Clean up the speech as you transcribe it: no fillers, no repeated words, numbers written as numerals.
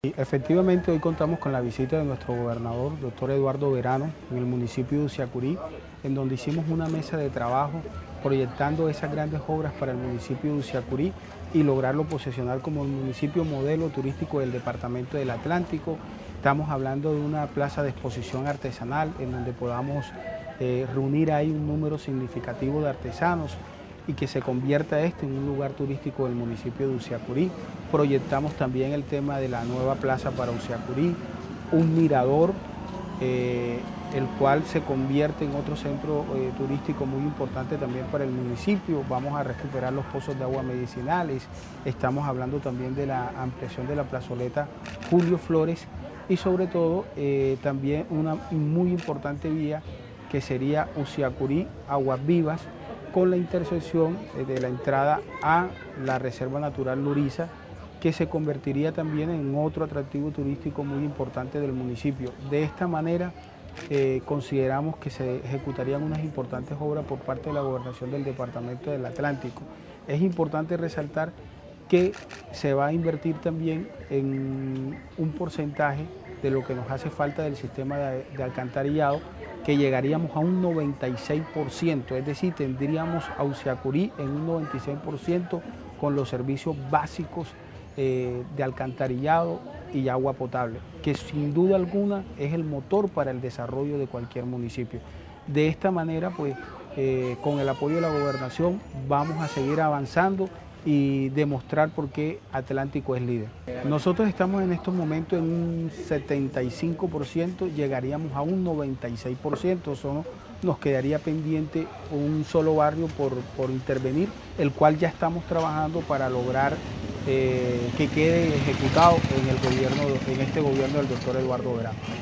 Y efectivamente, hoy contamos con la visita de nuestro gobernador, doctor Eduardo Verano, en el municipio de Uciacurí, en donde hicimos una mesa de trabajo proyectando esas grandes obras para el municipio de Uciacurí y lograrlo posesionar como el municipio modelo turístico del departamento del Atlántico. Estamos hablando de una plaza de exposición artesanal en donde podamos reunir ahí un número significativo de artesanos y que se convierta en un lugar turístico del municipio de Uciacurí. Proyectamos también el tema de la nueva plaza para Uciacurí, un mirador, el cual se convierte en otro centro turístico muy importante también para el municipio. Vamos a recuperar los pozos de agua medicinales, estamos hablando también de la ampliación de la plazoleta Julio Flores y sobre todo también una muy importante vía que sería Uciacurí Aguas Vivas, con la intersección de la entrada a la Reserva Natural Luriza, que se convertiría también en otro atractivo turístico muy importante del municipio. De esta manera, consideramos que se ejecutarían unas importantes obras por parte de la Gobernación del Departamento del Atlántico. Es importante resaltar que se va a invertir también en un porcentaje de lo que nos hace falta del sistema de alcantarillado, que llegaríamos a un 96%, es decir, tendríamos a Uciacurí en un 96% con los servicios básicos de alcantarillado y agua potable, que sin duda alguna es el motor para el desarrollo de cualquier municipio. De esta manera, pues, con el apoyo de la gobernación, vamos a seguir avanzando y demostrar por qué Atlántico es líder. Nosotros estamos en estos momentos en un 75%, llegaríamos a un 96%, solo nos quedaría pendiente un solo barrio por intervenir, el cual ya estamos trabajando para lograr que quede ejecutado en este gobierno del doctor Eduardo Verano.